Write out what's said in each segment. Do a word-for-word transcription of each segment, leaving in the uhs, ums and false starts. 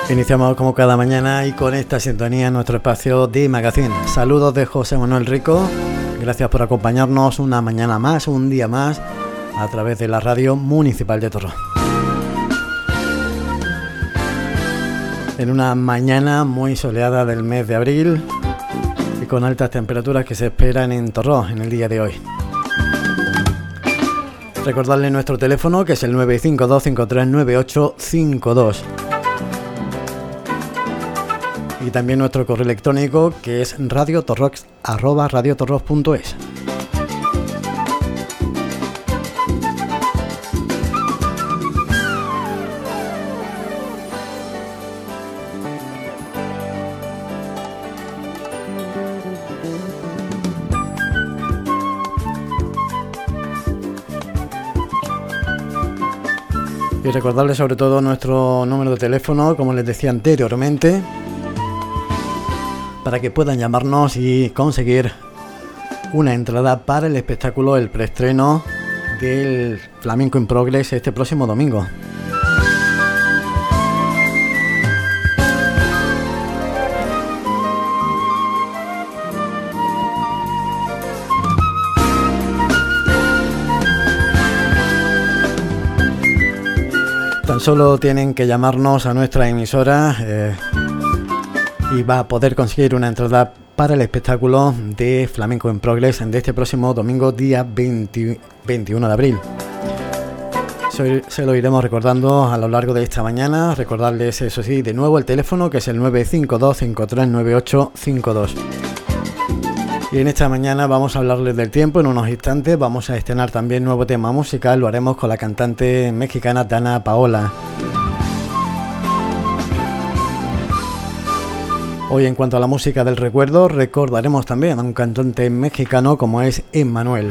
Iniciamos como cada mañana y con esta sintonía nuestro espacio de Magazine. Saludos de José Manuel Rico. Gracias por acompañarnos una mañana más, un día más, a través de la radio municipal de Torró. En una mañana muy soleada del mes de abril y con altas temperaturas que se esperan en Torró en el día de hoy. Recordarle nuestro teléfono, que es el nueve cinco dos cinco tres nueve ocho cinco dos. Y también nuestro correo electrónico, que es radiotorrox arroba radiotorrox punto es. Y recordarles sobre todo nuestro número de teléfono, como les decía anteriormente, para que puedan llamarnos y conseguir una entrada para el espectáculo, el preestreno del Flamenco in Progress este próximo domingo. Tan solo tienen que llamarnos a nuestra emisora eh, y va a poder conseguir una entrada para el espectáculo de Flamenco in Progress de este próximo domingo, día veinte, veintiuno de abril. Se, se lo iremos recordando a lo largo de esta mañana. Recordarles, eso sí, de nuevo el teléfono, que es el nueve cinco dos cinco tres nueve ocho cinco dos. Y en esta mañana vamos a hablarles del tiempo en unos instantes. Vamos a estrenar también nuevo tema musical. Lo haremos con la cantante mexicana Dana Paola. Hoy, en cuanto a la música del recuerdo, recordaremos también a un cantante mexicano como es Emmanuel.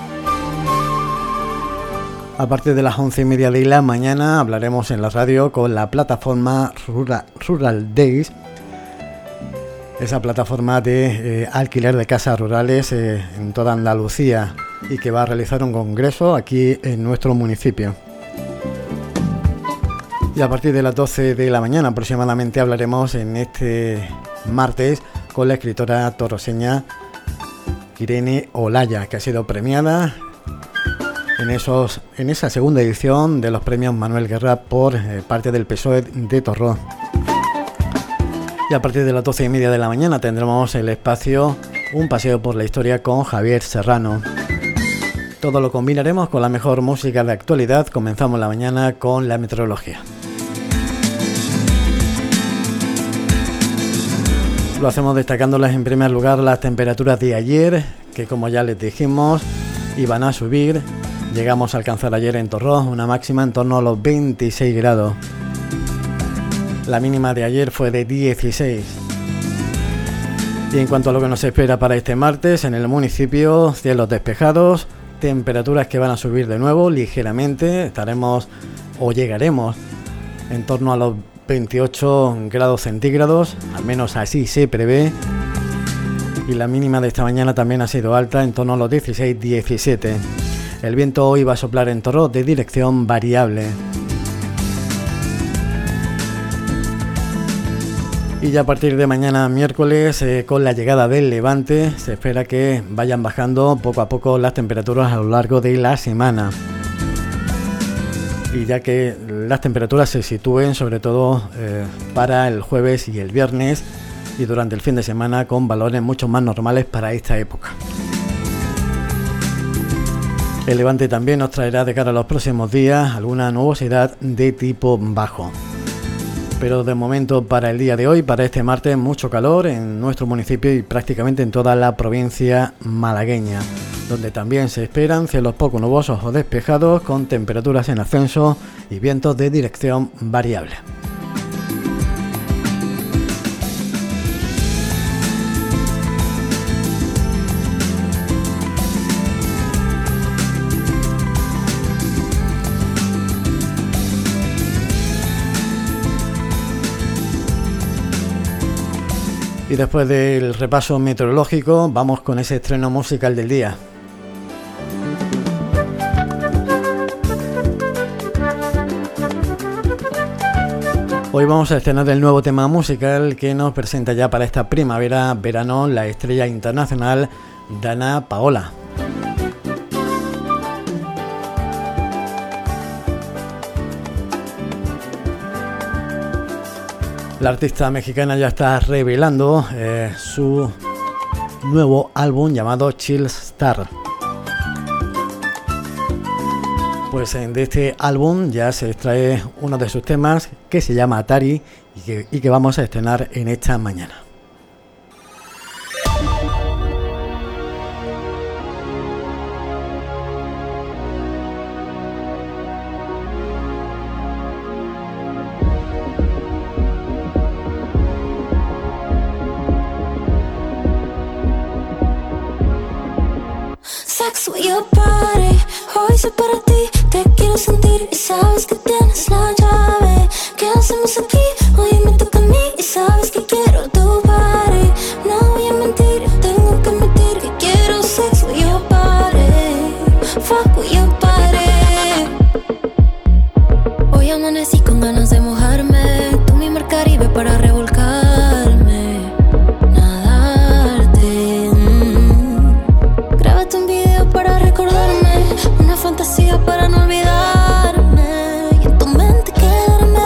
A partir de las once y media de la mañana hablaremos en la radio con la plataforma Rural, Rural Days, esa plataforma de eh, alquiler de casas rurales eh, en toda Andalucía, y que va a realizar un congreso aquí en nuestro municipio. Y a partir de las doce de la mañana aproximadamente hablaremos en este martes con la escritora torroseña Irene Olaya, que ha sido premiada en, esos, en esa segunda edición de los premios Manuel Guerra por eh, parte del P S O E de Torró. Y a partir de las doce y media de la mañana tendremos el espacio Un paseo por la historia con Javier Serrano. Todo lo combinaremos con la mejor música de actualidad. Comenzamos la mañana con la meteorología. Lo hacemos destacándoles en primer lugar las temperaturas de ayer, que como ya les dijimos iban a subir. Llegamos a alcanzar ayer en Torró una máxima en torno a los veintiséis grados. La mínima de ayer fue de dieciséis. Y en cuanto a lo que nos espera para este martes, en el municipio, cielos despejados, temperaturas que van a subir de nuevo ligeramente. Estaremos o llegaremos en torno a los veintiocho grados centígrados, al menos así se prevé. Y la mínima de esta mañana también ha sido alta, en torno a los dieciséis diecisiete. El viento hoy va a soplar en Torró de dirección variable. Y ya a partir de mañana miércoles, eh, con la llegada del levante, se espera que vayan bajando poco a poco las temperaturas a lo largo de la semana. Y ya que las temperaturas se sitúen sobre todo eh, para el jueves y el viernes y durante el fin de semana con valores mucho más normales para esta época. El levante también nos traerá de cara a los próximos días alguna nubosidad de tipo bajo. Pero de momento, para el día de hoy, para este martes, mucho calor en nuestro municipio y prácticamente en toda la provincia malagueña, donde también se esperan cielos poco nubosos o despejados con temperaturas en ascenso y vientos de dirección variable. Y después del repaso meteorológico, vamos con ese estreno musical del día. Hoy vamos a estrenar el nuevo tema musical que nos presenta ya para esta primavera-verano la estrella internacional Danna Paola. La artista mexicana ya está revelando eh, su nuevo álbum llamado Chill Star. Pues de este álbum ya se extrae uno de sus temas que se llama Atari y que, y que vamos a estrenar en esta mañana. Sex with your body, hoy soy para ti. Te quiero sentir y sabes que tienes la llave. ¿Qué hacemos aquí? Hoy me toca a mí y sabes que quiero tu body. No voy a mentir, tengo que admitir que quiero sex with your body. Fuck with your body. Hoy amanecí con ganas de mojarme. Tú mi mar Caribe para revolcarme. Nadarte. Mm. Grábate un video para recordarme. Una fantasía para no olvidarme y en tu mente quedarme.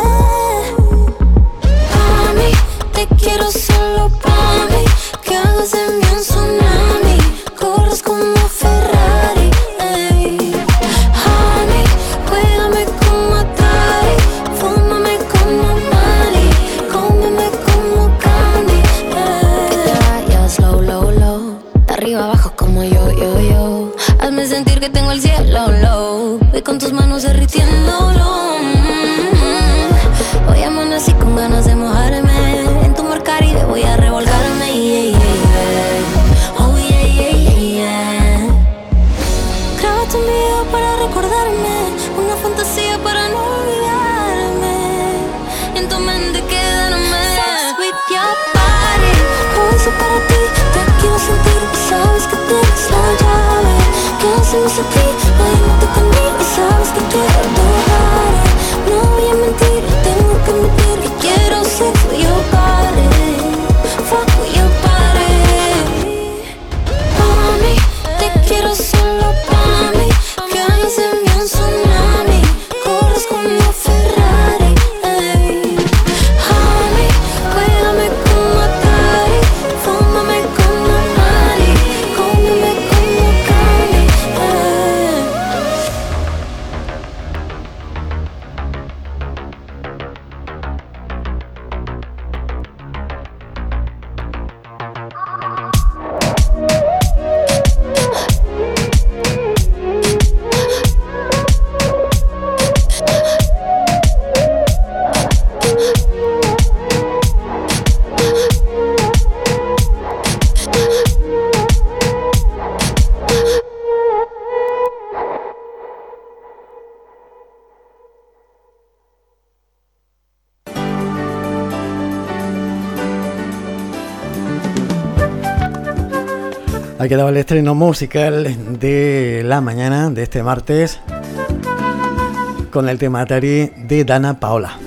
Pa' mí, te quiero solo pa' mí. Que hagas de mí un tsunami. Corres como Ferrari, ey. Honey, juégame como Atari. Fúmame como Mali. Cómeme como candy, ey. Que te vayas slow, low, low. De arriba abajo como yo, yo, yo. Hazme sentir que tengo el cielo low. Voy con tus manos derritiéndolo. Mm-hmm. Hoy amanecí con ganas de mojarme. En tu mar Caribe voy a revolcarme. Yeah, yeah, yeah. Oh yeah, yeah, yeah, yeah. Grábate un video para recordarme. Una fantasía para no olvidarme. En tu mente quedarme. Sex with your body. Hoy soy para ti. Te quiero sentir y sabes que tienes la llave. ¿Qué hacemos aquí? Hoy me toca a mí y sabes que quiero tu body. No voy a mentir, tengo que admitir que quiero sex with your body. Fuck with your body. Pa' mí, te quiero solo pa' mí. Que hagas de mí un tsunami. Corres como Ferrari, ey. Honey, juégame como Atari. Fúmame como Mali. Cómeme como candy, ey. Ha quedado el estreno musical de la mañana de este martes con el tema Atari de Danna Paola.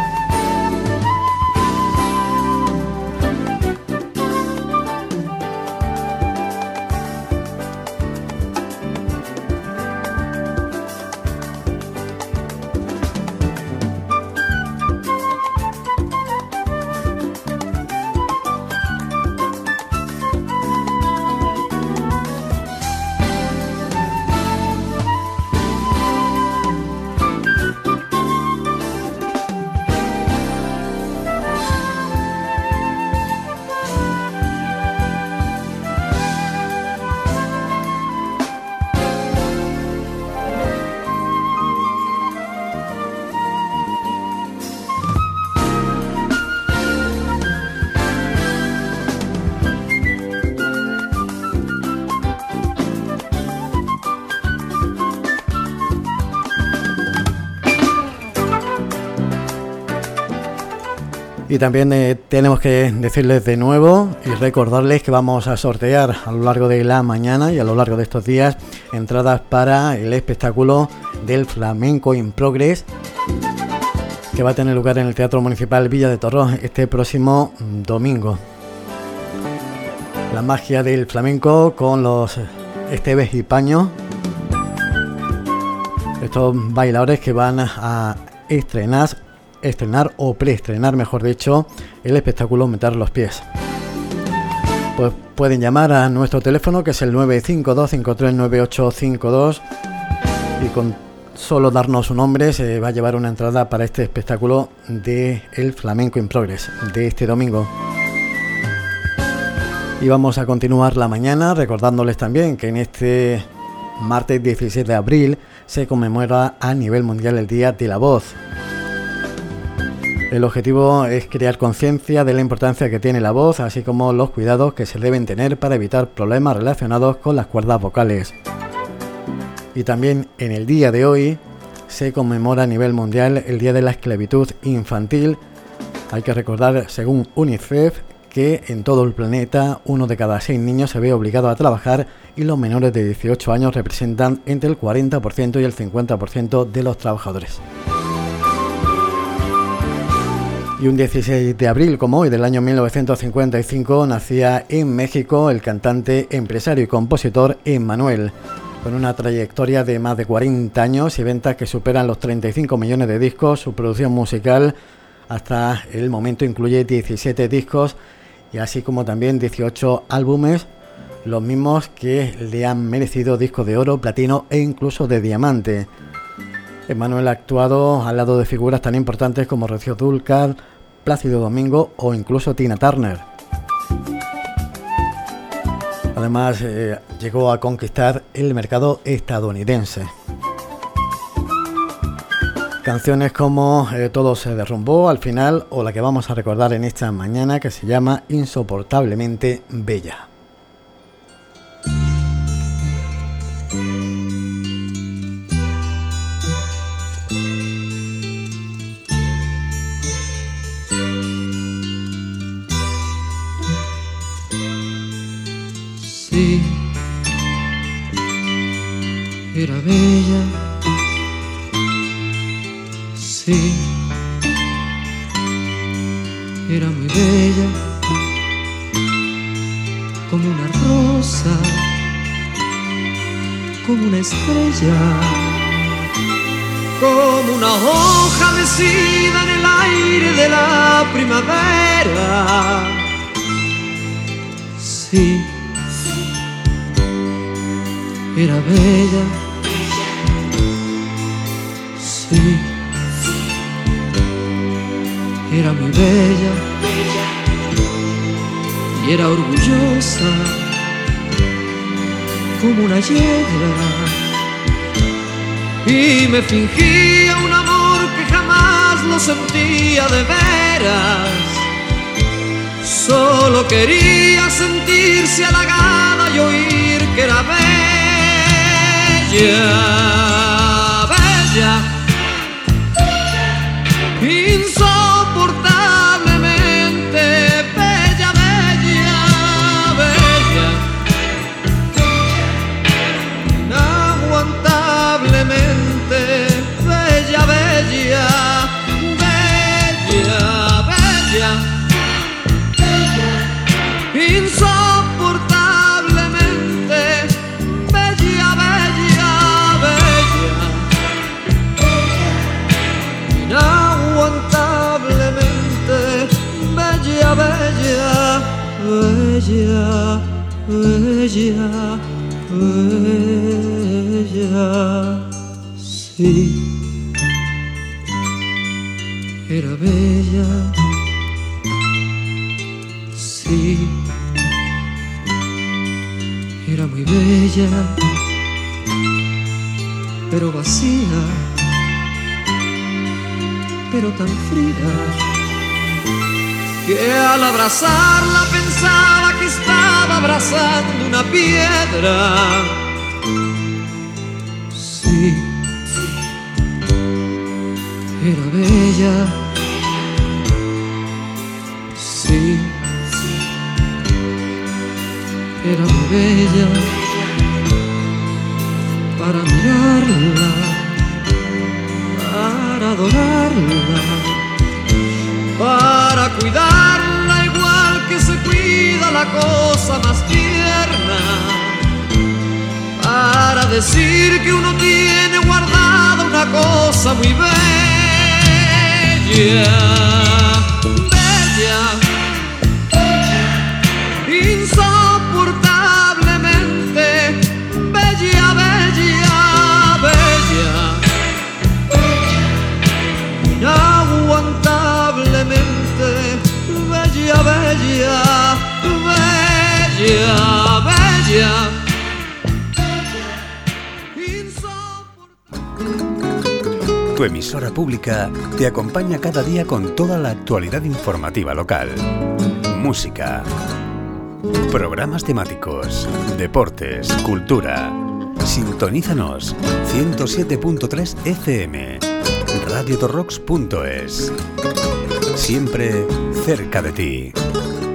Y también eh, tenemos que decirles de nuevo y recordarles que vamos a sortear a lo largo de la mañana y a lo largo de estos días entradas para el espectáculo del Flamenco in Progress que va a tener lugar en el Teatro Municipal Villa de Torrós este próximo domingo. La magia del flamenco con los estebes y paños. Estos bailadores que van a estrenar, estrenar o preestrenar, mejor dicho, el espectáculo Meter los Pies. Pues pueden llamar a nuestro teléfono, que es el nueve cinco dos cinco tres nueve ocho cinco dos, y con solo darnos su nombre se va a llevar una entrada para este espectáculo de El Flamenco in Progress de este domingo. Y vamos a continuar la mañana recordándoles también que en este martes dieciséis de abril se conmemora a nivel mundial el Día de la Voz. El objetivo es crear conciencia de la importancia que tiene la voz, así como los cuidados que se deben tener para evitar problemas relacionados con las cuerdas vocales. Y también en el día de hoy se conmemora a nivel mundial el Día de la Esclavitud Infantil. Hay que recordar, según UNICEF, que en todo el planeta uno de cada seis niños se ve obligado a trabajar y los menores de dieciocho años representan entre el cuarenta por ciento y el cincuenta por ciento de los trabajadores. Y un dieciséis de abril como hoy del año mil novecientos cincuenta y cinco nacía en México el cantante, empresario y compositor Emmanuel, con una trayectoria de más de cuarenta años y ventas que superan los treinta y cinco millones de discos. Su producción musical hasta el momento incluye diecisiete discos y así como también dieciocho álbumes, los mismos que le han merecido discos de oro, platino e incluso de diamante. Emmanuel ha actuado al lado de figuras tan importantes como Rocío Dúrcal, Plácido Domingo o incluso Tina Turner. Además, eh, llegó a conquistar el mercado estadounidense. Canciones como eh, Todo se derrumbó al final, o la que vamos a recordar en esta mañana, que se llama Insoportablemente Bella. Sí, era bella, sí, era muy bella, como una rosa, como una estrella, como una hoja mecida en el aire de la primavera. Sí, era bella, sí, era muy bella, y era orgullosa como una yegua, y me fingía un amor que jamás lo sentía de veras. Solo quería sentirse halagada y oír que era bella, bella, insoportablemente bella, bella, bella, inaguantablemente bella, bella, bella, bella, insoportablemente bella, bella, bella, inaguantablemente bella, bella, bella, bella, bella, sí, era bella, sí, era muy bella, pero vacía, pero tan fría, que al abrazarla pensaba que estaba abrazando una piedra. Sí, era bella, sí, era muy bella, para mirarla, para adorarla. cuidarla igual que se cuida la cosa más tierna, para decir que uno tiene guardada una cosa muy bella, bella, insoportablemente bella, bella, bella, inaguantablemente bella, bella, bella, bella. Tu emisora pública te acompaña cada día con toda la actualidad informativa local. Música, programas temáticos, deportes, cultura. Sintonízanos ciento siete punto tres F M, radio torrox punto es. Siempre cerca de ti.